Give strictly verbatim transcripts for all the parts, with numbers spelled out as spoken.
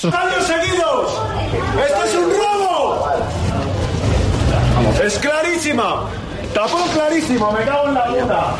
¡Años seguidos! ¡Esto es un robo! ¡Es clarísima! ¡Tapón clarísimo! ¡Me cago en la puta!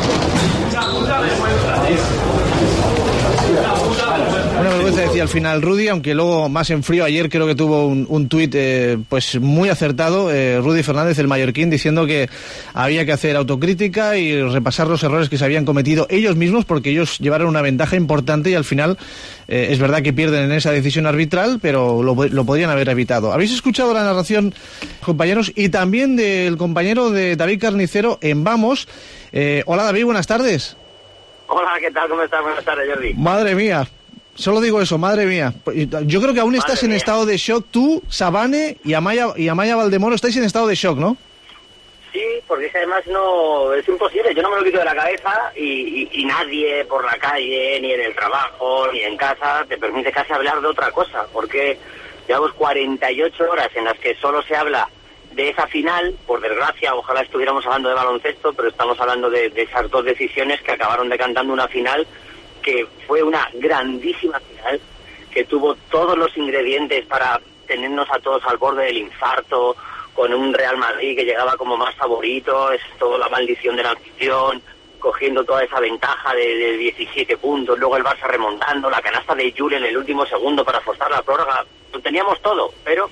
Una vergüenza, decía al final Rudy, aunque luego más en frío. Ayer creo que tuvo un, un tuit eh, pues muy acertado, eh, Rudy Fernández, el mallorquín, diciendo que había que hacer autocrítica y repasar los errores que se habían cometido ellos mismos, porque ellos llevaron una ventaja importante y al final eh, es verdad que pierden en esa decisión arbitral, pero lo, lo podrían haber evitado. ¿Habéis escuchado la narración, compañeros? Y también del compañero de David Carnicero en Vamos. Eh, hola David, buenas tardes. Hola, ¿qué tal? ¿Cómo estás? Buenas tardes, Jordi. Madre mía, solo digo eso, madre mía. Yo creo que aún madre estás en mía. estado de shock tú, Sabane y Amaya, y Amaya Valdemoro, estáis en estado de shock, ¿no? Sí, porque es que además no, es imposible, yo no me lo quito de la cabeza y, y, y nadie por la calle, ni en el trabajo, ni en casa, te permite casi hablar de otra cosa, porque llevamos cuarenta y ocho horas en las que solo se habla de esa final. Por desgracia, ojalá estuviéramos hablando de baloncesto, pero estamos hablando de, de esas dos decisiones que acabaron decantando una final que fue una grandísima final, que tuvo todos los ingredientes para tenernos a todos al borde del infarto, con un Real Madrid que llegaba como más favorito, es toda la maldición de la afición, cogiendo toda esa ventaja de, de diecisiete puntos, luego el Barça remontando, la canasta de Jule en el último segundo para forzar la prórroga. Lo teníamos todo, pero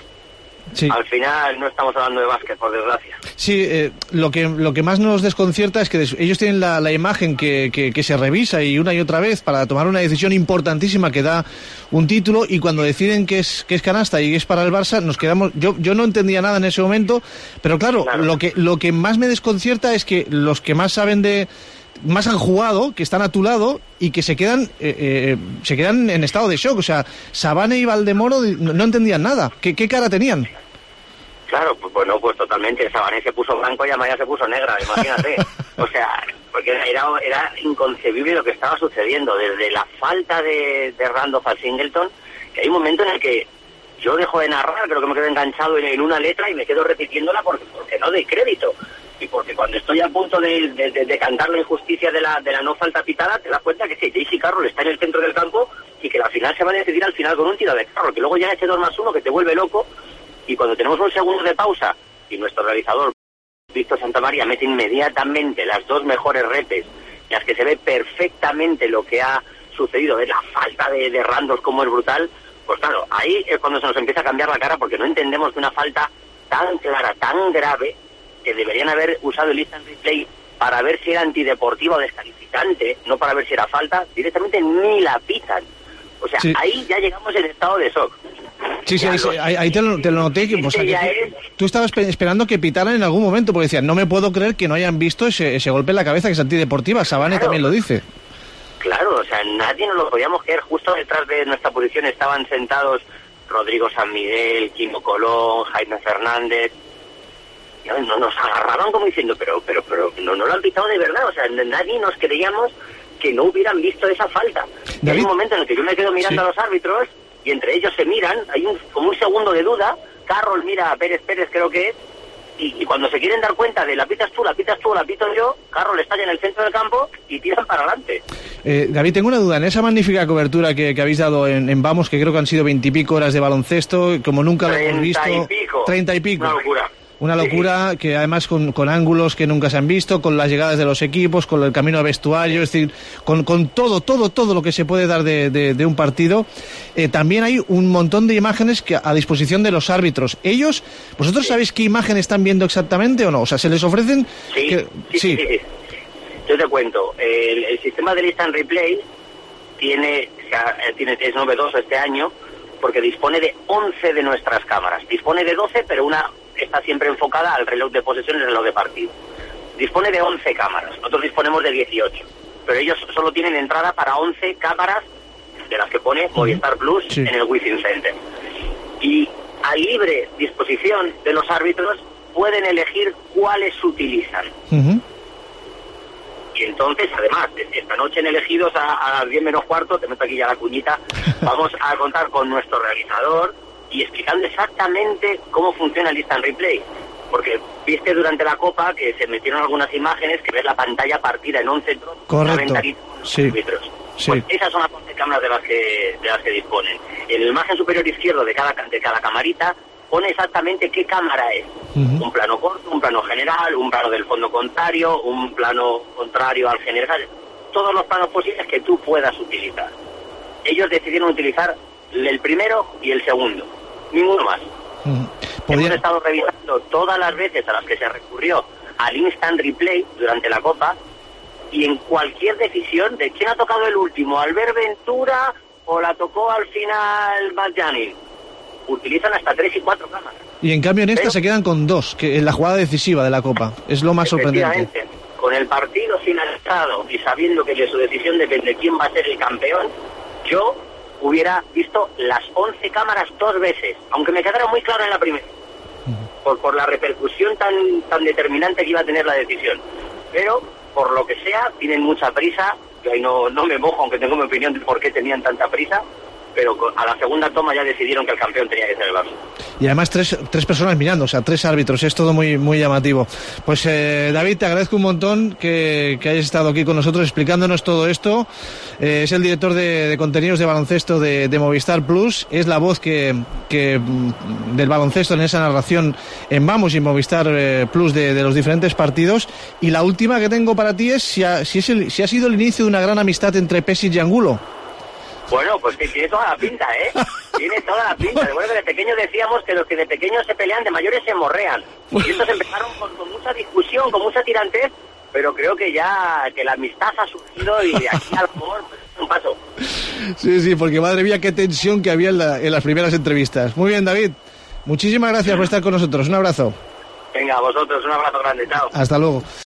sí, al final no estamos hablando de básquet, por desgracia. Sí, eh, lo que lo que más nos desconcierta es que des- ellos tienen la, la imagen que, que, que se revisa y una y otra vez para tomar una decisión importantísima que da un título, y cuando deciden que es que es canasta y es para el Barça, nos quedamos. Yo yo no entendía nada en ese momento, pero claro, Claro. lo que lo que más me desconcierta es que los que más saben de más han jugado, que están a tu lado y que se quedan eh, eh, se quedan en estado de shock. O sea, Sabane y Valdemoro no, no entendían nada. ¿Qué, qué cara tenían? Claro, pues bueno, pues totalmente. Sabané se puso blanco y Amaya se puso negra, imagínate. O sea, porque era, era inconcebible lo que estaba sucediendo. Desde la falta de, de Randolph al Singleton, que hay un momento en el que yo dejo de narrar, creo que me quedo enganchado en, en una letra y me quedo repitiéndola porque, porque no doy crédito. Y porque cuando estoy a punto de, de, de, de cantar la injusticia de la, de la no falta pitada, te das cuenta que sí, J C Carroll está en el centro del campo y que la final se va a decidir al final con un tiro de Carroll, que luego llega ese dos más uno que te vuelve loco. Y cuando tenemos un segundo de pausa y nuestro realizador, Víctor Santamaría, mete inmediatamente las dos mejores repes, en las que se ve perfectamente lo que ha sucedido, de la falta de, de Randolph, como es brutal, pues claro, ahí es cuando se nos empieza a cambiar la cara, porque no entendemos que una falta tan clara, tan grave, que deberían haber usado el instant replay para ver si era antideportiva o descalificante, no para ver si era falta, directamente ni la pitan. O sea, Sí. ahí ya llegamos en estado de shock. Sí, sí, Ya ahí, lo- ahí- ahí te, lo, te lo noté. Que, o sea, Este que ya tú, es- tú estabas pe- esperando que pitaran en algún momento, porque decían, no me puedo creer que no hayan visto ese, ese golpe en la cabeza que es antideportiva. Sabane Claro. también lo dice. Claro, o sea, nadie nos lo podíamos creer. Justo detrás de nuestra posición estaban sentados Rodrigo San Miguel, Quimo Colón, Jaime Fernández. Y no, nos agarraban como diciendo, pero pero pero no, no lo han pitado de verdad. O sea, nadie nos creíamos que no hubieran visto esa falta. Y David. hay un momento en el que yo me quedo mirando Sí. a los árbitros y entre ellos se miran, hay un, como un segundo de duda. Carroll mira a Pérez Pérez, creo que es, y, y cuando se quieren dar cuenta de la pitas tú, la pitas tú, la pito yo, Carroll está ya en el centro del campo y tiran para adelante. Eh, David, tengo una duda. En esa magnífica cobertura que, que habéis dado en, en Vamos, que creo que han sido veintipico horas de baloncesto, como nunca lo hemos visto. Treinta y pico. Treinta y pico. Una locura. Una locura, que además con, con ángulos que nunca se han visto, con las llegadas de los equipos, con el camino a vestuario, es decir, con, con todo, todo, todo lo que se puede dar de, de, de un partido. Eh, también hay un montón de imágenes que a disposición de los árbitros. Ellos, ¿vosotros Sí. sabéis qué imagen están viendo exactamente o no? O sea, ¿se les ofrecen? Sí, que- sí, sí, sí, sí. Yo te cuento, el, el sistema del instant replay tiene, o sea, tiene, es novedoso este año porque dispone de once de nuestras cámaras. Dispone de doce, pero una está siempre enfocada al reloj de posesión y al reloj de partido. Dispone de once cámaras, nosotros disponemos de dieciocho, pero ellos solo tienen entrada para once cámaras, de las que pone Movistar Plus Sí. en el Within Center. Y a libre disposición de los árbitros pueden elegir cuáles utilizan. Ujú. Y entonces, además, esta noche en Elegidos a, a las diez menos cuarto, te meto aquí ya la cuñita, vamos a contar con nuestro realizador y explicando exactamente cómo funciona el instant replay. Porque viste durante la Copa que se metieron algunas imágenes que ves la pantalla partida en once trozos, Correcto. una ventanita con los Sí. árbitros. Sí. Pues esas son las once cámaras de las que de las que disponen. en el margen superior izquierdo de cada, de cada camarita pone exactamente qué cámara es. Uh-huh. Un plano corto, un plano general, un plano del fondo contrario, un plano contrario al general, todos los planos posibles que tú puedas utilizar. Ellos decidieron utilizar el primero y el segundo, ninguno más. Uh-huh. ¿Podría... Hemos estado revisando todas las veces a las que se recurrió al instant replay durante la Copa, y en cualquier decisión de quién ha tocado el último, Albert Ventura o la tocó al final Badjani, utilizan hasta tres y cuatro cámaras. Y en cambio en esta Pero, se quedan con dos, que en la jugada decisiva de la Copa. Es lo más sorprendente. Con el partido finalizado y sabiendo que de su decisión depende quién va a ser el campeón, yo hubiera visto las once cámaras dos veces, aunque me quedara muy claro en la primera, uh-huh. por, por la repercusión tan, tan determinante que iba a tener la decisión. Pero, por lo que sea, tienen mucha prisa. Yo ahí no, no me mojo, aunque tengo mi opinión de por qué tenían tanta prisa, pero a la segunda toma ya decidieron que el campeón tenía que ser el Barça. Y además tres, tres personas mirando, o sea, tres árbitros, es todo muy muy llamativo. Pues eh, David, te agradezco un montón que, que hayas estado aquí con nosotros explicándonos todo esto. Eh, es el director de, de contenidos de baloncesto de, de Movistar Plus, es la voz que, que del baloncesto en esa narración en Vamos y Movistar eh, Plus de, de los diferentes partidos. Y la última que tengo para ti es si ha, si, es el, si ha sido el inicio de una gran amistad entre Pešić y Angulo. Bueno, pues tiene toda la pinta, ¿eh? Tiene toda la pinta. Recuerdo que de pequeños decíamos que los que de pequeños se pelean, de mayores se morrean. Y estos empezaron con, con mucha discusión, con mucha tirantez, pero creo que ya que la amistad ha surgido y de aquí al amor, pues, es un paso. Sí, sí, porque madre mía, qué tensión que había en, la, en las primeras entrevistas. Muy bien, David. Muchísimas gracias por estar con nosotros. Un abrazo. Venga, a vosotros, un abrazo grande. Chao. Hasta luego.